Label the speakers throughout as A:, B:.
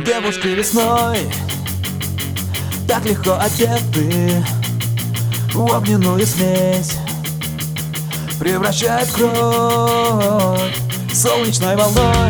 A: Девушки весной так легко одеты в огненную смесь, превращает кровь солнечной волной.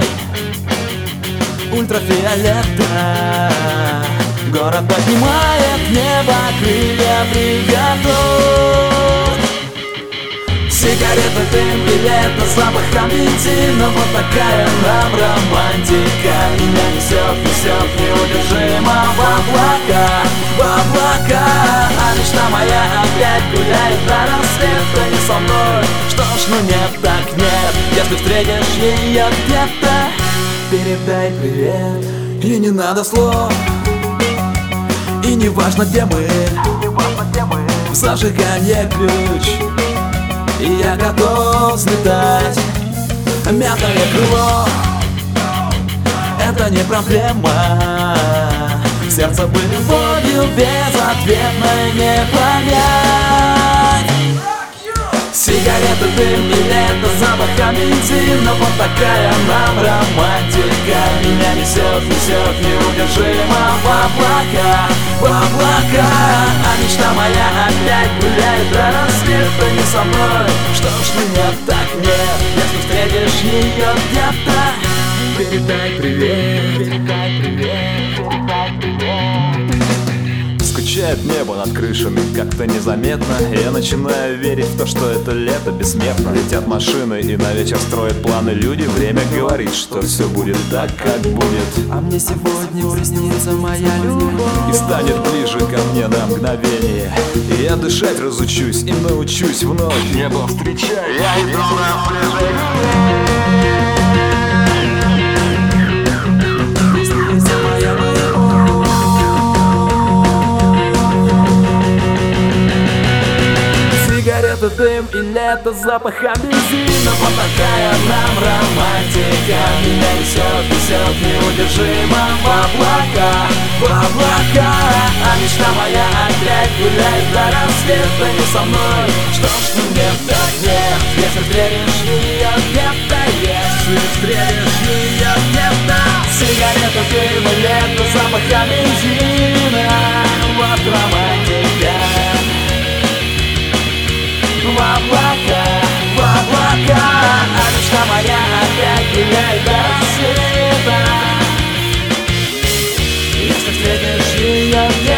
A: Ультрафиолета, город поднимает в небо крылья, приготовь. Сигарета, дым и лето, запахом бензина. Вот такая нам романтика. Меня несет, несет неудержимо в облака, в облака. А мечта моя опять гуляет до рассвета не со мной. Что ж, ну нет, так нет. Если встретишь ее где-то, передай привет. И не надо слов, и не важно, где мы. В зажигание ключ, и я готов взлетать. Мятое крыло — это не проблема. Сердце бы любовью безответной не понять. Сигареты, дым и лето, запахом бензина. Вот такая нам романтика. Меня несет, несет неудержимо в облака, в облака. А мечта моя опять гуляет до рассвета не со мной. Что ж, ну нет, так нет. Если встретишь ее где-то, передай привет, передай привет, передай привет.
B: Скучает небо над крышами, как-то незаметно. Я начинаю верить в то, что это лето бессмертно. Летят машины и на вечер строят планы люди. Время говорит, что все будет так, как будет.
A: А мне сегодня приснится моя любовь,
B: И станет ближе ко мне на мгновение. И я дышать разучусь и научусь вновь. Небо встречаю, я иду на сближение.
A: Сигарета, дым и лето, запахом бензина. Вот такая нам романтика. Меня несет, несет неудержимо в облака, в облака. А мечта моя опять гуляет до рассвета не со мной. Что ж, ну нет, так нет. Если встретишь ее где-то, если встретишь ее где-то. Сигарета, дым и лето, запахом бензина. Вот романтика. В облака, в облака. А мечта моя опять гуляет до рассвета. Если встретишь ее где-то,